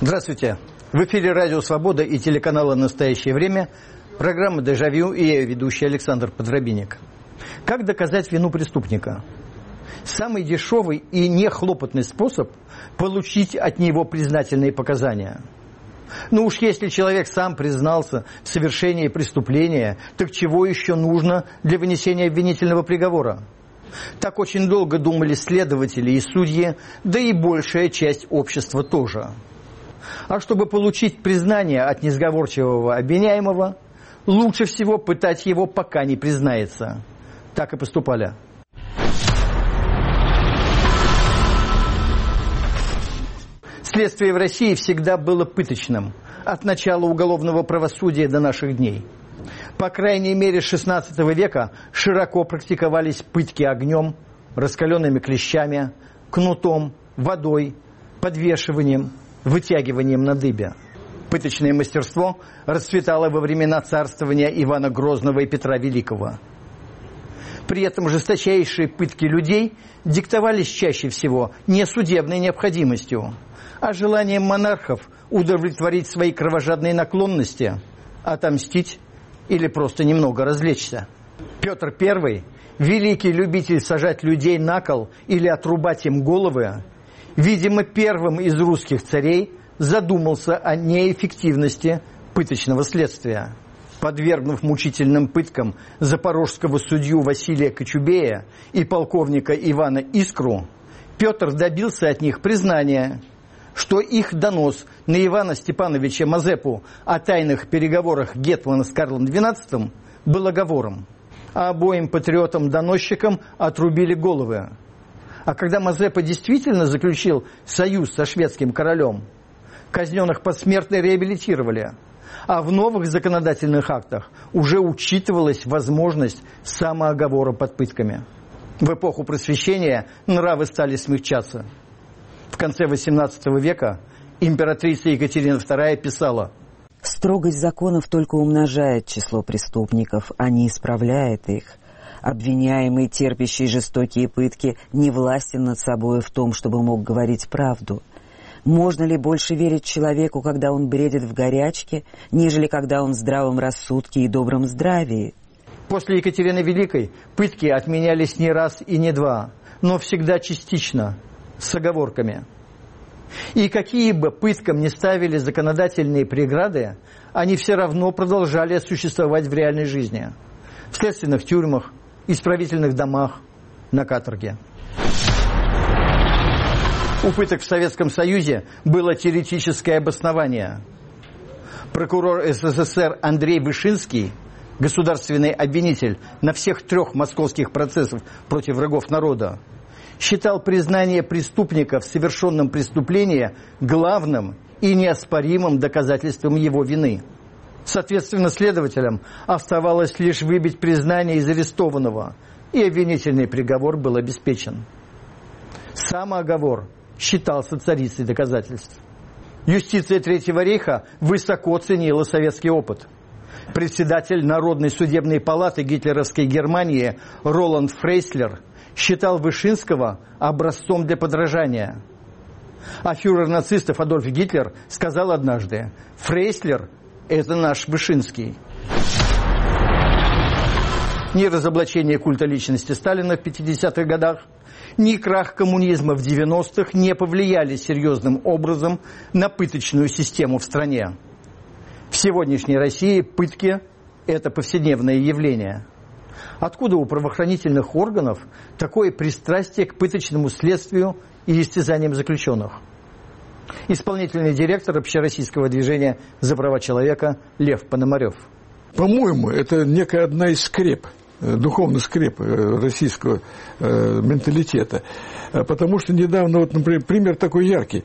Здравствуйте. В эфире Радио Свобода и телеканала «Настоящее время». Программа «Дежавю» и я, ведущий Александр Подробинник. Как доказать вину преступника? Самый дешевый и нехлопотный способ – получить от него признательные показания. Ну уж если человек сам признался в совершении преступления, так чего еще нужно для вынесения обвинительного приговора? Так очень долго думали следователи и судьи, да и большая часть общества тоже. А чтобы получить признание от несговорчивого обвиняемого, лучше всего пытать его, пока не признается. Так и поступали. Следствие в России всегда было пыточным, от начала уголовного правосудия до наших дней. По крайней мере, с XVI века широко практиковались пытки огнем, раскаленными клещами, кнутом, водой, подвешиванием, вытягиванием на дыбе. Пыточное мастерство расцветало во времена царствования Ивана Грозного и Петра Великого. При этом жесточайшие пытки людей диктовались чаще всего не судебной необходимостью, а желанием монархов удовлетворить свои кровожадные наклонности, отомстить или просто немного развлечься. Петр I, великий любитель сажать людей на кол или отрубать им головы, видимо, первым из русских царей задумался о неэффективности пыточного следствия. Подвергнув мучительным пыткам запорожского судью Василия Кочубея и полковника Ивана Искру, Петр добился от них признания, что их донос на Ивана Степановича Мазепу о тайных переговорах гетмана с Карлом XII был оговором, а обоим патриотам-доносчикам отрубили головы. А когда Мазепа действительно заключил союз со шведским королем, казненных посмертно реабилитировали, а в новых законодательных актах уже учитывалась возможность самооговора под пытками. В эпоху Просвещения нравы стали смягчаться. В конце XVIII века императрица Екатерина II писала: «Строгость законов только умножает число преступников, а не исправляет их. Обвиняемый, терпящий жестокие пытки, не властен над собой в том, чтобы мог говорить правду. Можно ли больше верить человеку, когда он бредит в горячке, нежели когда он в здравом рассудке и добром здравии?» После Екатерины Великой пытки отменялись не раз и не два, но всегда частично, с оговорками. И какие бы пыткам ни ставили законодательные преграды, они все равно продолжали существовать в реальной жизни. В следственных тюрьмах, исправительных домах, на каторге. У пыток в Советском Союзе было теоретическое обоснование. Прокурор СССР Андрей Вышинский, государственный обвинитель на всех 3 московских процессах против врагов народа, считал признание преступника в совершенном преступлении главным и неоспоримым доказательством его вины. Соответственно, следователям оставалось лишь выбить признание из арестованного, и обвинительный приговор был обеспечен. Самооговор считался царицей доказательств. Юстиция Третьего рейха высоко ценила советский опыт. Председатель Народной судебной палаты гитлеровской Германии Роланд Фрейслер считал Вышинского образцом для подражания. А фюрер нацистов Адольф Гитлер сказал однажды: «Фрейслер – это наш Вышинский». Ни разоблачение культа личности Сталина в 50-х годах, ни крах коммунизма в 90-х не повлияли серьезным образом на пыточную систему в стране. В сегодняшней России пытки – это повседневное явление. Откуда у правоохранительных органов такое пристрастие к пыточному следствию и истязаниям заключенных? Исполнительный директор общероссийского движения за права человека Лев Пономарев. По-моему, это некая одна из скреп, духовных скреп российского менталитета. Потому что недавно, вот, например, пример такой яркий.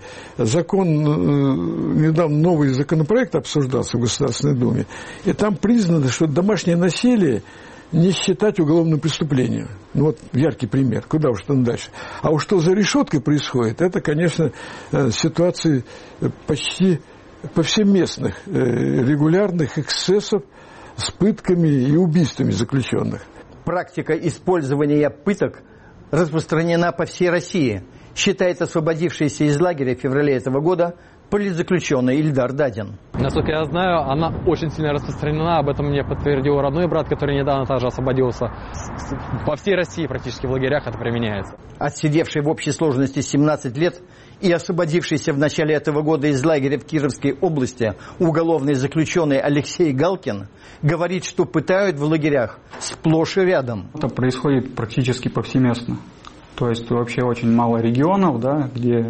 Недавно новый законопроект обсуждался в Государственной Думе, и там признано, что домашнее насилие не считать уголовным преступлением. Ну вот яркий пример. Куда уж там дальше. А уж что за решеткой происходит, это, конечно, ситуации почти повсеместных, регулярных эксцессов с пытками и убийствами заключенных. Практика использования пыток распространена по всей России, считает освободившийся из лагеря в феврале этого года политзаключенный Ильдар Дадин. Насколько я знаю, она очень сильно распространена. Об этом мне подтвердил родной брат, который недавно также освободился. По всей России практически в лагерях это применяется. Отсидевший в общей сложности 17 лет и освободившийся в начале этого года из лагеря в Кировской области уголовный заключенный Алексей Галкин говорит, что пытают в лагерях сплошь и рядом. Это происходит практически повсеместно. То есть вообще очень мало регионов, да, где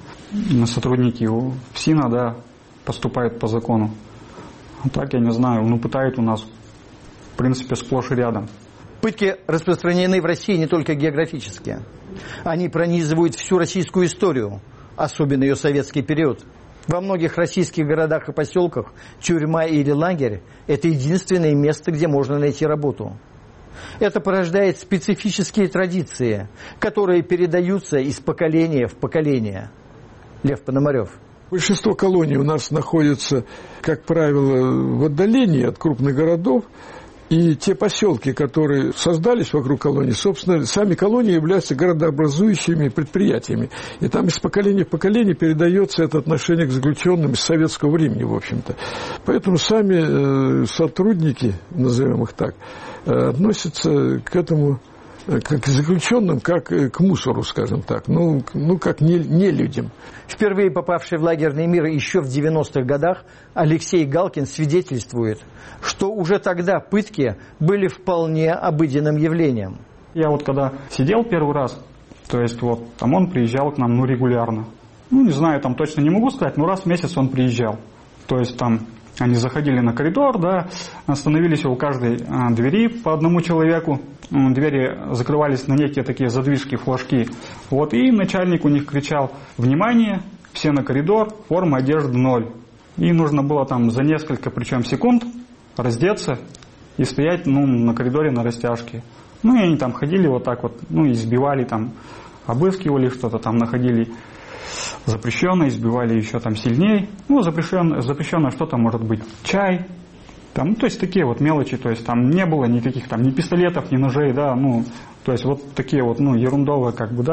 сотрудники ФСИНа, да, поступают по закону. А так, я не знаю, пытают у нас, в принципе, сплошь и рядом. Пытки распространены в России не только географически. Они пронизывают всю российскую историю, особенно ее советский период. Во многих российских городах и поселках тюрьма или лагерь – это единственное место, где можно найти работу. Это порождает специфические традиции, которые передаются из поколения в поколение. Лев Пономарев. Большинство колоний у нас находятся, как правило, в отдалении от крупных городов. И те поселки, которые создались вокруг колоний, собственно, сами колонии являются городообразующими предприятиями. И там из поколения в поколение передается это отношение к заключенным с советского времени, в общем-то. Поэтому сами сотрудники, назовем их так, относятся к этому, как к заключенным, как к мусору, скажем так, как не людям. Впервые попавший в лагерный мир еще в 90-х годах, Алексей Галкин свидетельствует, что уже тогда пытки были вполне обыденным явлением. Я когда сидел первый раз, то есть там он приезжал к нам регулярно. Не знаю, там точно не могу сказать, но раз в месяц он приезжал. То есть там они заходили на коридор, да, остановились у каждой двери по одному человеку. Двери закрывались на некие такие задвижки, флажки. И начальник у них кричал: «Внимание, все на коридор, форма одежды 0». И нужно было там за несколько, причем секунд, раздеться и стоять на коридоре на растяжке. И они там ходили избивали, там, обыскивали что-то, там находили запрещенное, избивали еще там сильнее. Запрещенное что-то может быть чай. Там, то есть такие мелочи, то есть там не было никаких там ни пистолетов, ни ножей, да, то есть такие ерундовые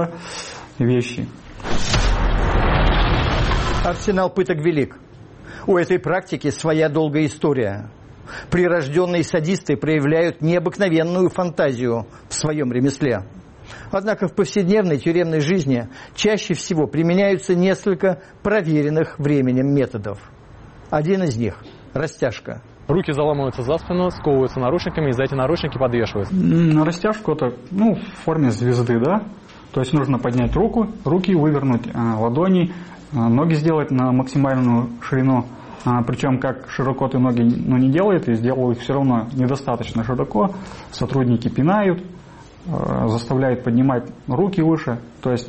вещи. Арсенал пыток велик. У этой практики своя долгая история. Прирожденные садисты проявляют необыкновенную фантазию в своем ремесле. Однако в повседневной тюремной жизни чаще всего применяются несколько проверенных временем методов. Один из них – растяжка. Руки заламываются за спину, сковываются наручниками, и за эти наручники подвешиваются. На растяжку это в форме звезды, да? То есть нужно поднять руки вывернуть, ладони, ноги сделать на максимальную ширину. Причем как широко ты ноги не делает, и сделал их все равно недостаточно широко. Сотрудники пинают, заставляют поднимать руки выше. То есть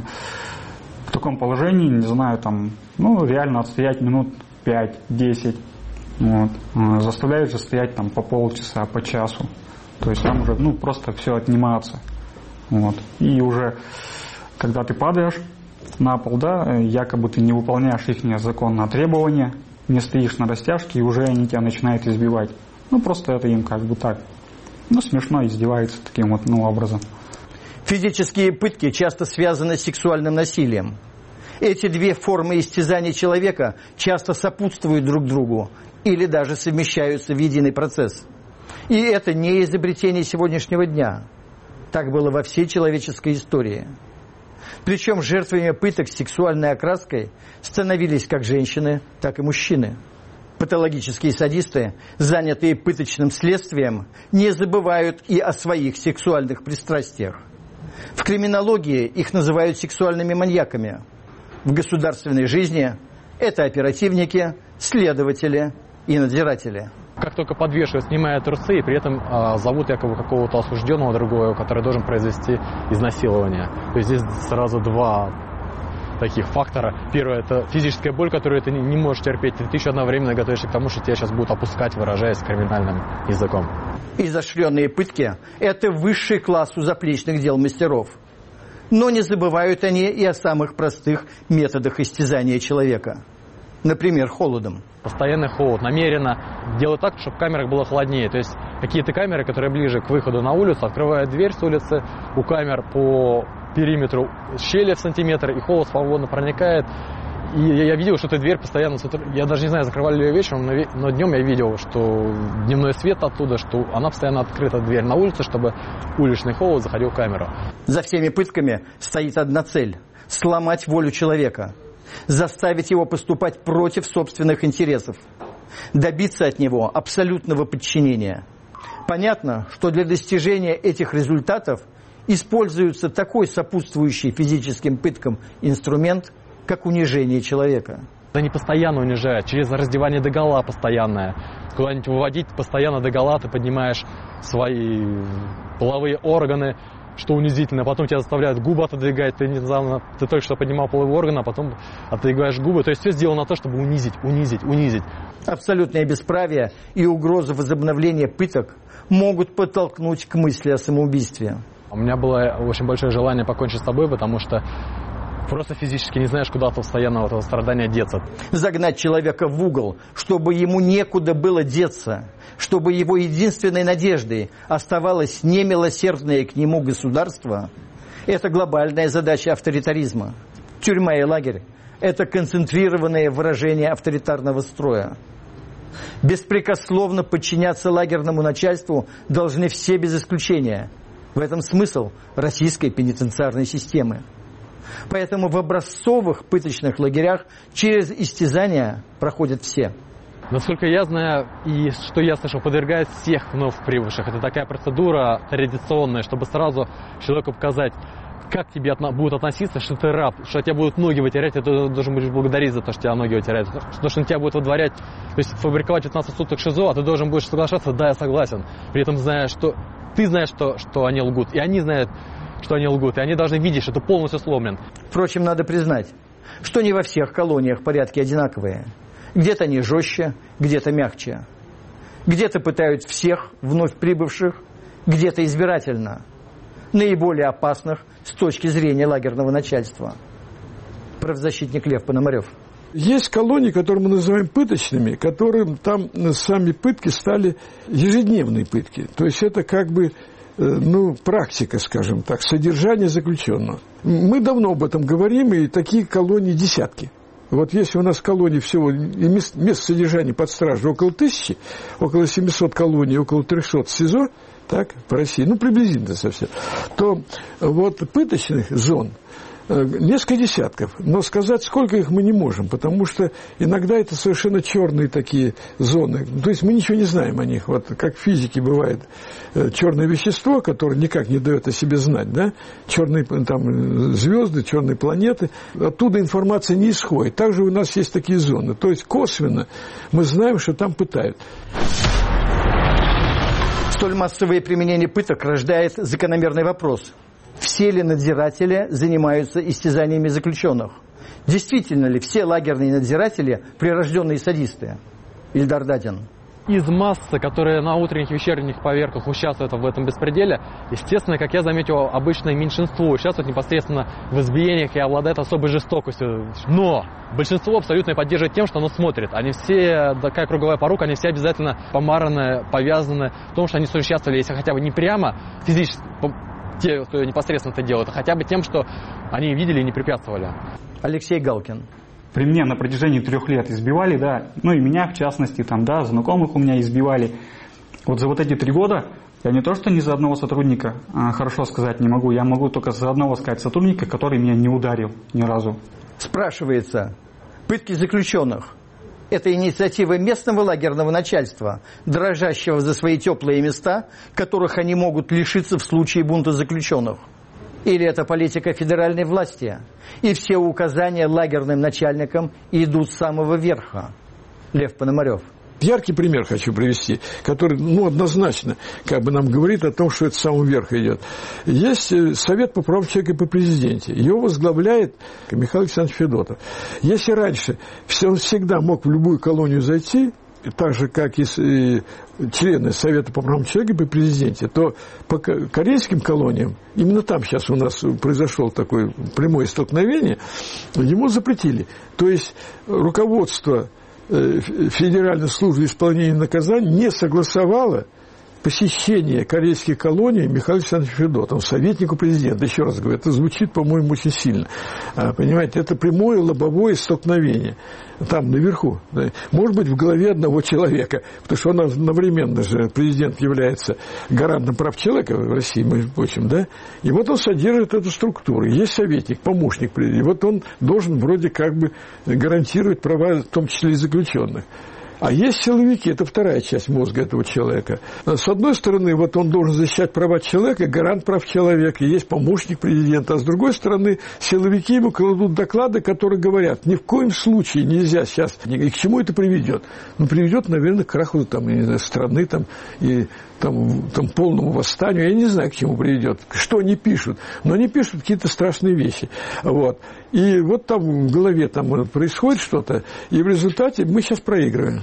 в таком положении, не знаю, реально отстоять минут 5-10. Заставляют же стоять там по полчаса, по часу. То есть там уже просто все отниматься. И уже когда ты падаешь на пол, да, якобы ты не выполняешь их законные требования, не стоишь на растяжке, и уже они тебя начинают избивать. Просто это им так. Смешно, издеваются таким образом. Физические пытки часто связаны с сексуальным насилием. Эти две формы истязания человека часто сопутствуют друг другу или даже совмещаются в единый процесс. И это не изобретение сегодняшнего дня. Так было во всей человеческой истории. Причем жертвами пыток с сексуальной окраской становились как женщины, так и мужчины. Патологические садисты, занятые пыточным следствием, не забывают и о своих сексуальных пристрастиях. В криминологии их называют сексуальными маньяками. В государственной жизни это оперативники, следователи и надзиратели. Как только подвешивают, снимают трусы, и при этом зовут якобы какого-то осужденного другого, который должен произвести изнасилование. То есть здесь сразу два таких фактора. Первое – это физическая боль, которую ты не можешь терпеть. Ты еще одновременно готовишься к тому, что тебя сейчас будут опускать, выражаясь криминальным языком. Изощренные пытки – это высший класс у заплечных дел мастеров. Но не забывают они и о самых простых методах истязания человека. Например, холодом. Постоянный холод. Намеренно делают так, чтобы в камерах было холоднее. То есть какие-то камеры, которые ближе к выходу на улицу, открывают дверь с улицы, у камер по периметру щели в сантиметр, и холод свободно проникает. И я видел, что эта дверь постоянно... Я даже не знаю, закрывали ли ее вечером, но днем я видел, что дневной свет оттуда, что она постоянно открыта, дверь на улице, чтобы уличный холод заходил в камеру. За всеми пытками стоит одна цель – сломать волю человека, заставить его поступать против собственных интересов, добиться от него абсолютного подчинения. Понятно, что для достижения этих результатов используется такой сопутствующий физическим пыткам инструмент, как унижение человека. Они постоянно унижают, через раздевание догола постоянное. Куда-нибудь выводить постоянно догола, ты поднимаешь свои половые органы, что унизительно. Потом тебя заставляют губы отодвигать. Ты только что поднимал половые органы, а потом отодвигаешь губы. То есть все сделано на то, чтобы унизить. Абсолютное бесправие и угроза возобновления пыток могут подтолкнуть к мысли о самоубийстве. У меня было очень большое желание покончить с собой, потому что просто физически не знаешь, куда от постоянного этого страдания деться. Загнать человека в угол, чтобы ему некуда было деться, чтобы его единственной надеждой оставалось немилосердное к нему государство, это глобальная задача авторитаризма. Тюрьма и лагерь – это концентрированное выражение авторитарного строя. Беспрекословно подчиняться лагерному начальству должны все без исключения. В этом смысл российской пенитенциарной системы. Поэтому в образцовых пыточных лагерях через истязания проходят все. Насколько я знаю, и что я слышал, подвергают всех вновь прибывших. Это такая процедура традиционная, чтобы сразу человеку показать, как к тебе будут относиться, что ты раб, что тебя будут ноги вытирать, и ты должен будешь благодарить за то, что тебя ноги вытирают. Что на тебя будут выдворять, то есть фабриковать 15 суток ШИЗО, а ты должен будешь соглашаться, да, я согласен. При этом зная, что ты знаешь, что они лгут, и они знают, что они лгут, и они должны видеть, что ты полностью сломлен. Впрочем, надо признать, что не во всех колониях порядки одинаковые. Где-то они жестче, где-то мягче. Где-то пытают всех вновь прибывших, где-то избирательно. Наиболее опасных с точки зрения лагерного начальства. Правозащитник Лев Пономарев. Есть колонии, которые мы называем пыточными, которым там сами пытки стали ежедневные пытки. То есть это как бы практика, скажем так, содержание заключенного. Мы давно об этом говорим, и такие колонии десятки. Вот если у нас колоний всего, мест содержания под стражей около 1000, около 700 колоний, около 300 СИЗО, так, по России, приблизительно совсем, то вот пыточных зон несколько десятков, но сказать, сколько их, мы не можем, потому что иногда это совершенно черные такие зоны, то есть мы ничего не знаем о них, вот как в физике бывает черное вещество, которое никак не дает о себе знать, да, черные там звезды, черные планеты, оттуда информация не исходит, также у нас есть такие зоны, то есть косвенно мы знаем, что там пытают. Столь массовое применение пыток рождает закономерный вопрос. Все ли надзиратели занимаются истязаниями заключенных? Действительно ли все лагерные надзиратели прирожденные садисты? Ильдар Дадин. Из массы, которые на утренних и вечерних поверках участвуют в этом беспределе, естественно, как я заметил, обычное меньшинство участвует непосредственно в избиениях и обладает особой жестокостью. Но большинство абсолютно поддерживает тем, что оно смотрит. Они все, такая круговая порука, они все обязательно помараны, повязаны в том, что они соучаствовали, если хотя бы не прямо физически, те, кто непосредственно это делает, а хотя бы тем, что они видели и не препятствовали. Алексей Галкин. При мне на протяжении 3 лет избивали, да, и меня в частности, знакомых у меня избивали. Вот за вот эти 3 года я не то, что ни за одного сотрудника хорошо сказать не могу, я могу только за одного сказать сотрудника, который меня не ударил ни разу. Спрашивается, пытки заключенных – это инициатива местного лагерного начальства, дрожащего за свои теплые места, которых они могут лишиться в случае бунта заключенных? Или это политика федеральной власти? И все указания лагерным начальникам идут с самого верха. Лев Пономарев. Яркий пример хочу привести, который однозначно нам говорит о том, что это с самого верха идет. Есть Совет по правам человека при президенте. Его возглавляет Михаил Александрович Федотов. Если раньше он всегда мог в любую колонию зайти, так же, как и члены Совета по правам человека при президенте, то по корейским колониям, именно там сейчас у нас произошло такое прямое столкновение, ему запретили. То есть руководство Федеральной службы исполнения наказаний не согласовало посещение корейских колоний Михаилом Александровичем Федотовым, советнику президента. Еще раз говорю, это звучит, по-моему, очень сильно. Понимаете, это прямое лобовое столкновение. Там, наверху. Может быть, в голове одного человека. Потому что он одновременно же, президент является гарантом прав человека в России, между прочим, да? И вот он содержит эту структуру. Есть советник, помощник президента. И вот он должен вроде как бы гарантировать права, в том числе и заключенных. А есть силовики, это вторая часть мозга этого человека. С одной стороны, вот он должен защищать права человека, гарант прав человека, есть помощник президента, а с другой стороны, силовики ему кладут доклады, которые говорят, ни в коем случае нельзя сейчас, и к чему это приведет? Ну, приведет, наверное, к краху там, не знаю, страны там, и там полному восстанию, я не знаю, к чему приведет, что они пишут, но они пишут какие-то страшные вещи. Вот. И вот там в голове там происходит что-то, и в результате мы сейчас проигрываем.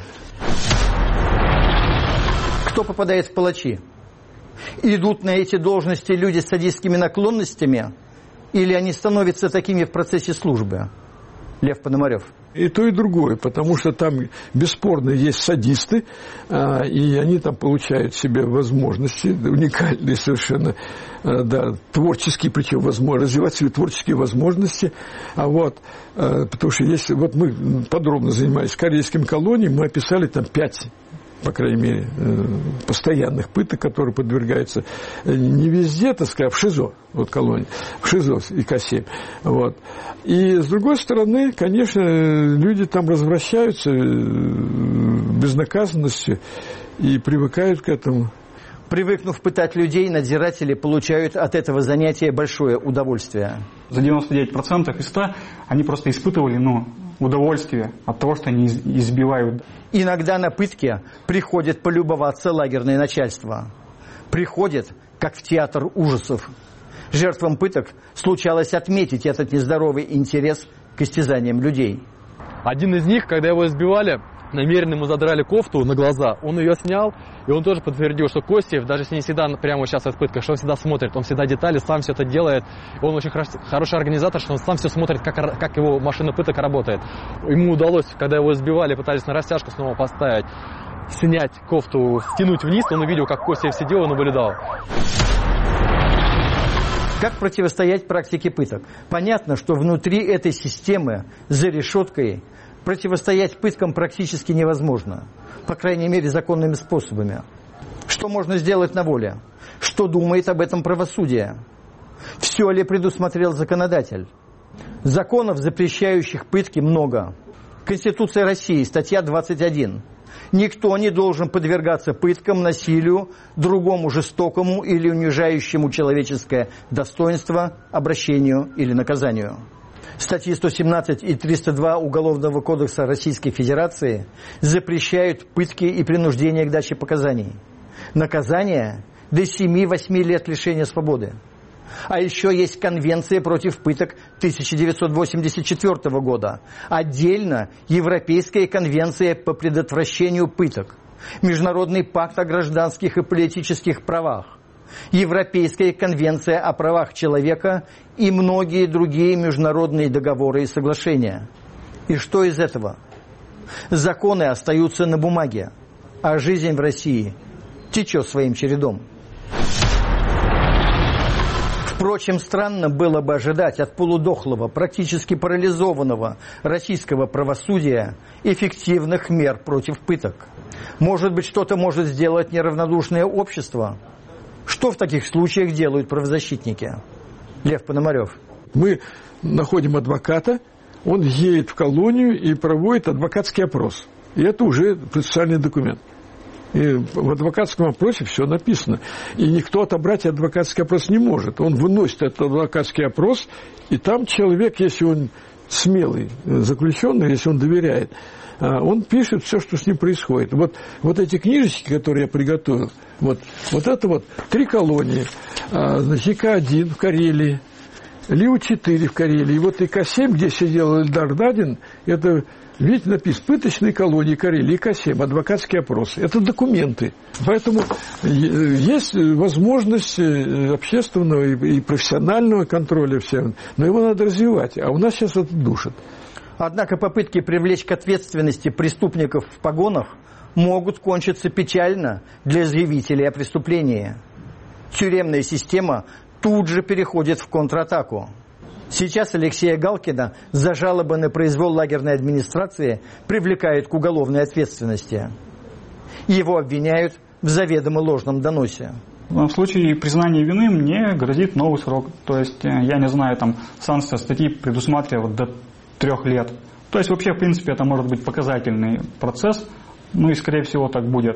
Кто попадает в палачи? Идут на эти должности люди с садистскими наклонностями, или они становятся такими в процессе службы? Лев Пономарев. И то, и другое, потому что там бесспорно есть садисты, и они там получают себе возможности, уникальные совершенно, да, творческие, причем развивать свои творческие возможности. Потому что если вот мы подробно занимались корейскими колониями, мы описали там 5, по крайней мере, постоянных пыток, которые подвергаются не везде, так сказать, в ШИЗО, вот колонии, в ШИЗО и К7. Вот. И, с другой стороны, конечно, люди там развращаются безнаказанностью и привыкают к этому. Привыкнув пытать людей, надзиратели получают от этого занятия большое удовольствие. За 99% из 100 они просто испытывали, удовольствие от того, что они избивают. Иногда на пытки приходит полюбоваться лагерное начальство. Приходит, как в театр ужасов. Жертвам пыток случалось отметить этот нездоровый интерес к истязаниям людей. Один из них, когда его избивали, намеренно ему задрали кофту на глаза, он ее снял, и он тоже подтвердил, что Костев, даже если не всегда прямо сейчас в пытках, что он всегда смотрит, он всегда детали, сам все это делает, он очень хороший организатор, что он сам все смотрит, как его машина пыток работает. Ему удалось, когда его избивали, пытались на растяжку снова поставить, снять кофту, стянуть вниз, он увидел, как Костев сидел и наблюдал. Как противостоять практике пыток? Понятно, что внутри этой системы, за решеткой, противостоять пыткам практически невозможно. По крайней мере, законными способами. Что можно сделать на воле? Что думает об этом правосудие? Все ли предусмотрел законодатель? Законов, запрещающих пытки, много. Конституция России, статья 21. Никто не должен подвергаться пыткам, насилию, другому жестокому или унижающему человеческое достоинство, обращению или наказанию. Статьи 117 и 302 Уголовного кодекса Российской Федерации запрещают пытки и принуждение к даче показаний. Наказание до 7-8 лет лишения свободы. А еще есть Конвенция против пыток 1984 года. Отдельно Европейская конвенция по предотвращению пыток. Международный пакт о гражданских и политических правах. Европейская конвенция о правах человека и многие другие международные договоры и соглашения. И что из этого? Законы остаются на бумаге, а жизнь в России течет своим чередом. Впрочем, странно было бы ожидать от полудохлого, практически парализованного российского правосудия эффективных мер против пыток. Может быть, что-то может сделать неравнодушное общество? Что в таких случаях делают правозащитники? Лев Пономарев. Мы находим адвоката, он едет в колонию и проводит адвокатский опрос. И это уже процессуальный документ. И в адвокатском опросе все написано. И никто отобрать адвокатский опрос не может. Он выносит этот адвокатский опрос, и там человек, если он смелый заключенный, если он доверяет, он пишет все, что с ним происходит. Вот эти книжечки, которые я приготовил, вот это 3 колонии. Значит, ИК-1 в Карелии, ЛИУ-4 в Карелии. И вот ИК-7, где сидел Эльдар Дадин, это... Видите, написано «Пыточные колонии Карелии», ИК-7, адвокатские опросы. Это документы. Поэтому есть возможность общественного и профессионального контроля всем, но его надо развивать. А у нас сейчас это душит. Однако попытки привлечь к ответственности преступников в погонах могут кончиться печально для заявителей о преступлении. Тюремная система тут же переходит в контратаку. Сейчас Алексея Галкина за жалобы на произвол лагерной администрации привлекают к уголовной ответственности. Его обвиняют в заведомо ложном доносе. В случае признания вины мне грозит новый срок. То есть, я не знаю, там санкция статьи предусматривает до 3 лет. То есть, вообще, в принципе, это может быть показательный процесс. Ну и, скорее всего, так будет.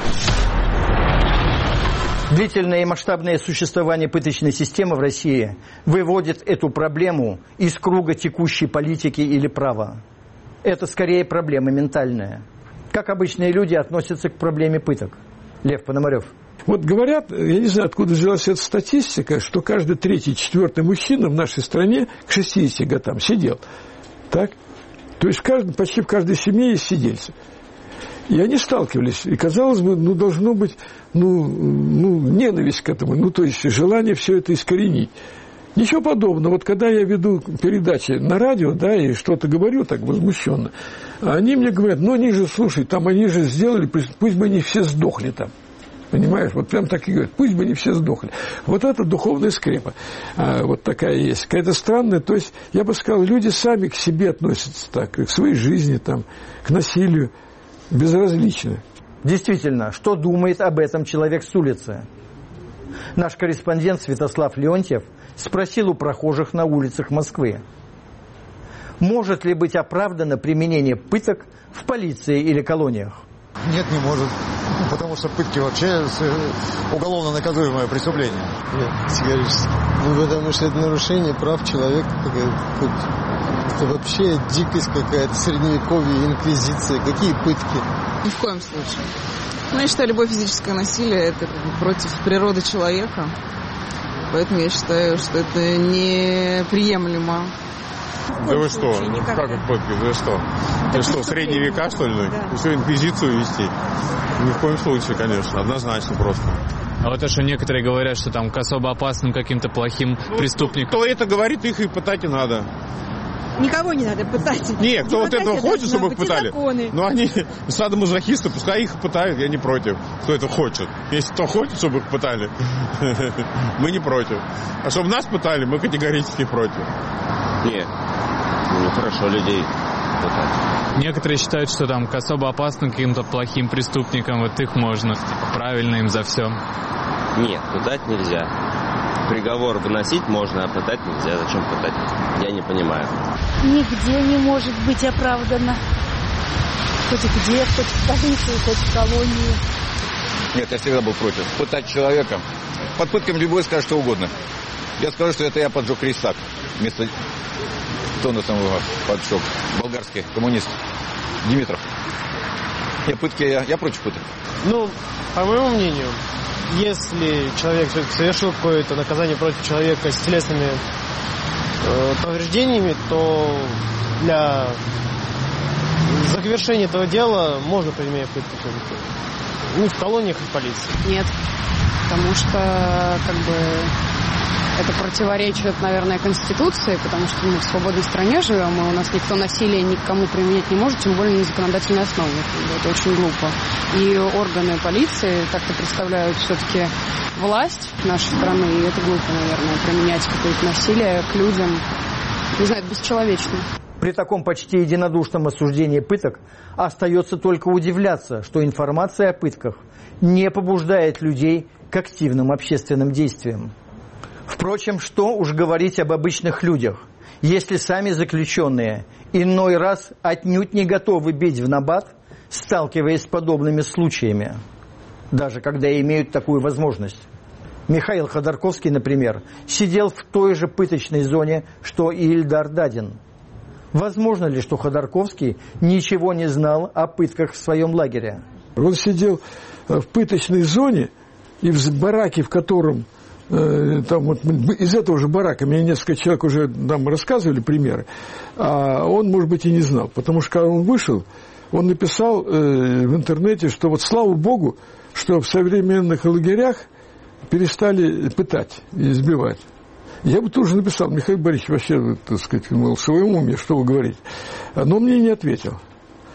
Длительное и масштабное существование пыточной системы в России выводит эту проблему из круга текущей политики или права. Это скорее проблема ментальная. Как обычные люди относятся к проблеме пыток? Лев Пономарев. Вот говорят, я не знаю, откуда взялась эта статистика, что каждый 3-й, 4-й мужчина в нашей стране к 60 годам сидел. Так? То есть почти в каждой семье есть сидельцы. И они сталкивались. И, казалось бы, должно быть ненависть к этому, то есть желание все это искоренить. Ничего подобного. Вот когда я веду передачи на радио, да, и что-то говорю так возмущенно, они мне говорят, они же, слушай, там они же сделали, пусть бы они все сдохли там. Понимаешь, вот прям так и говорят, пусть бы они все сдохли. Вот это духовная скрепа. Вот такая есть. Какая-то странная, то есть, я бы сказал, люди сами к себе относятся так, к своей жизни, там, к насилию, безразлично. Действительно, что думает об этом человек с улицы? Наш корреспондент Святослав Леонтьев спросил у прохожих на улицах Москвы, может ли быть оправдано применение пыток в полиции или колониях? Нет, не может. Потому что пытки вообще уголовно наказуемое преступление. Нет, категорически. Потому что это нарушение прав человека. Это вообще дикость какая-то, средневековье, инквизиция. Какие пытки? Ни в коем случае. Я считаю, любое физическое насилие – это против природы человека. Поэтому я считаю, что это неприемлемо. Да вы что? Как их пытки? Вы что? Это что, средние века, что ли? Да. Еще инквизицию вести? Ни в коем случае, конечно. Однозначно просто. А вот то, что некоторые говорят, что там к особо опасным каким-то плохим преступникам... Кто это говорит, их и пытать и надо. Никого не надо пытать. Нет, кто вот этого хочет, чтобы их пытали. Ну, они садомазохисты, пускай их пытают, я не против. Кто это хочет. Если кто хочет, чтобы их пытали, мы не против. А чтобы нас пытали, мы категорически против. Нет, хорошо людей пытать. Некоторые считают, что там к особо опасным каким-то плохим преступникам, вот их можно, правильно им за все. Нет, пытать нельзя. Приговор выносить можно, а пытать нельзя. Зачем пытать? Я не понимаю. Нигде не может быть оправдано. Хоть где, хоть в полиции, хоть в колонии. Нет, я всегда был против. Пытать человека. Под пытками любой скажет что угодно. Я скажу, что это я поджег рейхстаг. Вместо тона самого поджег. Болгарский коммунист Димитров. Я против пыток. По моему мнению, если человек совершил какое-то наказание против человека с телесными повреждениями, то для завершения этого дела можно применять пытки все-таки. В колониях и в полиции. Нет, потому что это противоречит, наверное, Конституции, потому что мы в свободной стране живем, и у нас никто насилие никому применять не может, тем более на законодательной основе. Это очень глупо. И органы полиции так-то представляют все-таки власть нашей страны, и это глупо, наверное, применять какое-то насилие к людям. Не знаю, это бесчеловечно. При таком почти единодушном осуждении пыток остается только удивляться, что информация о пытках не побуждает людей к активным общественным действиям. Впрочем, что уж говорить об обычных людях, если сами заключенные иной раз отнюдь не готовы бить в набат, сталкиваясь с подобными случаями, даже когда имеют такую возможность. Михаил Ходорковский, например, сидел в той же пыточной зоне, что и Ильдар Дадин. Возможно ли, что Ходорковский ничего не знал о пытках в своем лагере? Он сидел в пыточной зоне, и в бараке, в котором... из этого же барака, мне несколько человек уже нам рассказывали примеры, а он, может быть, и не знал. Потому что, когда он вышел, он написал в интернете, что вот слава Богу, что в современных лагерях перестали пытать и избивать. Я бы тоже написал, Михаил Борисович, вообще, так сказать, в своем уме, что вы говорите. Но он мне не ответил.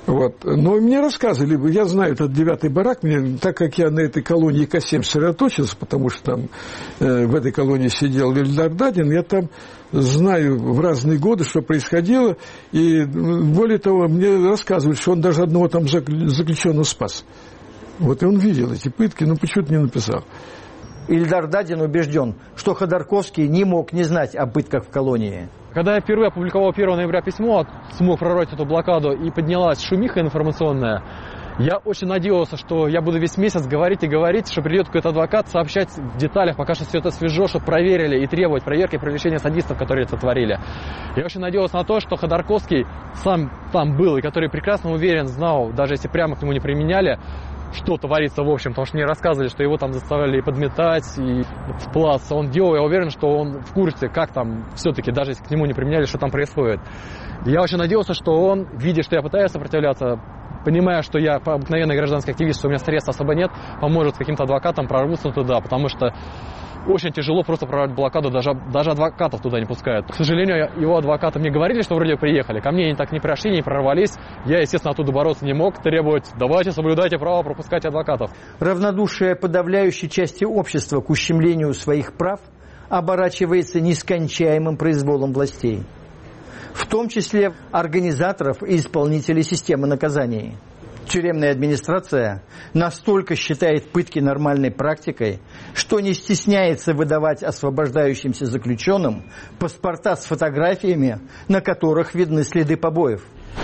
Вот. Но мне рассказывали, я знаю этот 9-й барак, так как я на этой колонии К7 сосредоточился, потому что там в этой колонии сидел Ильдар Дадин, я там знаю в разные годы, что происходило, и более того, мне рассказывают, что он даже одного там заключенного спас. Вот и он видел эти пытки, но почему-то не написал. Ильдар Дадин убежден, что Ходорковский не мог не знать о пытках в колонии. Когда я впервые опубликовал 1 ноября письмо, смог прорвать эту блокаду и поднялась шумиха информационная, я очень надеялся, что я буду весь месяц говорить и говорить, что придет какой-то адвокат, сообщать в деталях, пока что все это свежо, чтобы проверили и требовать проверки и привлечения садистов, которые это творили. Я очень надеялся на то, что Ходорковский сам там был, и который прекрасно уверен, знал, даже если прямо к нему не применяли, что творится в общем, потому что мне рассказывали, что его там заставляли и подметать, и вплаваться. Он делал, я уверен, что он в курсе, как там все-таки, даже если к нему не применяли, что там происходит. Я очень надеялся, что он, видя, что я пытаюсь сопротивляться, понимая, что я обыкновенный гражданский активист, что у меня средств особо нет, поможет каким-то адвокатам прорваться туда, потому что очень тяжело просто прорвать блокаду, даже адвокатов туда не пускают. К сожалению, его адвокаты мне говорили, что вроде приехали. Ко мне они так не пришли, не прорвались. Я, естественно, оттуда бороться не мог, требовать: давайте, соблюдайте право, пропускайте адвокатов. Равнодушие подавляющей части общества к ущемлению своих прав оборачивается нескончаемым произволом властей, в том числе организаторов и исполнителей системы наказаний. Тюремная администрация настолько считает пытки нормальной практикой, что не стесняется выдавать освобождающимся заключенным паспорта с фотографиями, на которых видны следы побоев.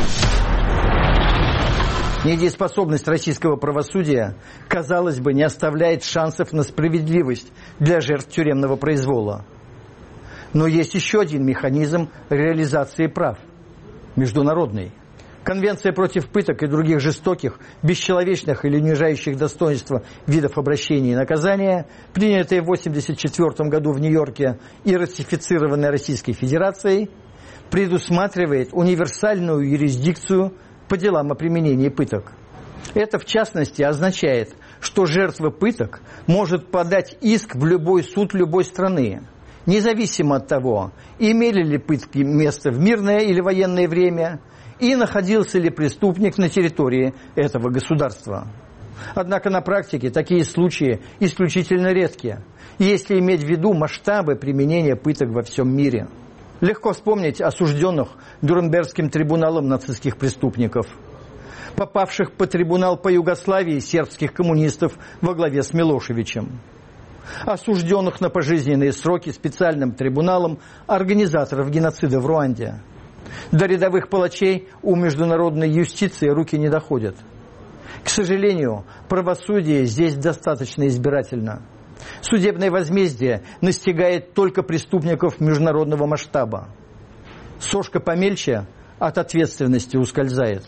Недееспособность российского правосудия, казалось бы, не оставляет шансов на справедливость для жертв тюремного произвола. Но есть еще один механизм реализации прав – международный. Конвенция против пыток и других жестоких, бесчеловечных или унижающих достоинства видов обращения и наказания, принятая в 1984 году в Нью-Йорке и ратифицированная Российской Федерацией, предусматривает универсальную юрисдикцию по делам о применении пыток. Это, в частности, означает, что жертва пыток может подать иск в любой суд любой страны, независимо от того, имели ли пытки место в мирное или военное время, и находился ли преступник на территории этого государства. Однако на практике такие случаи исключительно редки, если иметь в виду масштабы применения пыток во всем мире. Легко вспомнить осужденных Нюрнбергским трибуналом нацистских преступников, попавших под трибунал по Югославии сербских коммунистов во главе с Милошевичем, осужденных на пожизненные сроки специальным трибуналом организаторов геноцида в Руанде. До рядовых палачей у международной юстиции руки не доходят. К сожалению, правосудие здесь достаточно избирательно. Судебное возмездие настигает только преступников международного масштаба. Сошка помельче от ответственности ускользает.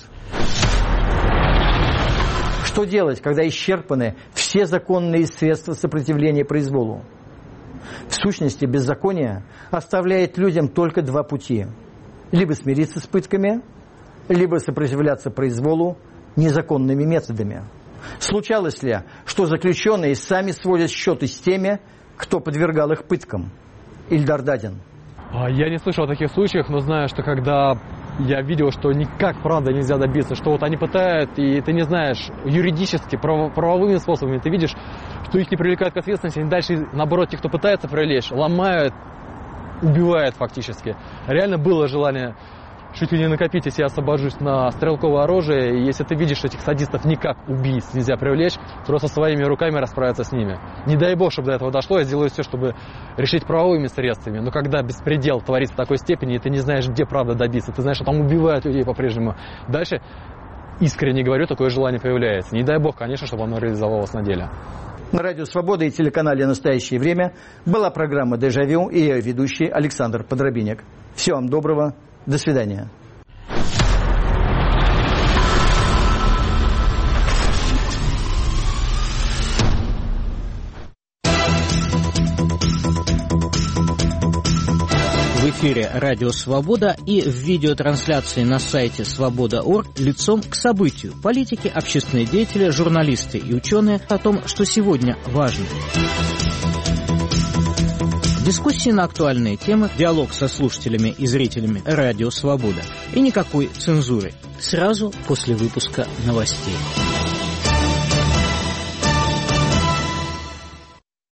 Что делать, когда исчерпаны все законные средства сопротивления произволу? В сущности, беззаконие оставляет людям только два пути: либо смириться с пытками, либо сопротивляться произволу незаконными методами. Случалось ли, что заключенные сами сводят счеты с теми, кто подвергал их пыткам? Ильдар Дадин. Я не слышал о таких случаях, но знаю, что когда я видел, что никак правда нельзя добиться, что вот они пытают, и ты не знаешь, юридически, правовыми способами, ты видишь, что их не привлекают к ответственности, они дальше, наоборот, тех, кто пытается привлечь, ломают, убивают фактически. Реально было желание чуть ли не накопить, если я освобожусь на стрелковое оружие, и если ты видишь, что этих садистов никак убийц нельзя привлечь, просто своими руками расправиться с ними. Не дай бог, чтобы до этого дошло, я сделаю все, чтобы решить правовыми средствами. Но когда беспредел творится в такой степени, и ты не знаешь, где правда добиться, ты знаешь, что там убивают людей по-прежнему. Дальше, искренне говорю, такое желание появляется. Не дай бог, конечно, чтобы оно реализовалось на деле. На Радио Свобода и телеканале «Настоящее время» была программа «Дежавю» и ее ведущий Александр Подробинек. Всего вам доброго. До свидания. В эфире «Радио Свобода» и в видеотрансляции на сайте свобода.орг лицом к событию. Политики, общественные деятели, журналисты и ученые о том, что сегодня важно. Дискуссии на актуальные темы, диалог со слушателями и зрителями «Радио Свобода». И никакой цензуры. Сразу после выпуска новостей.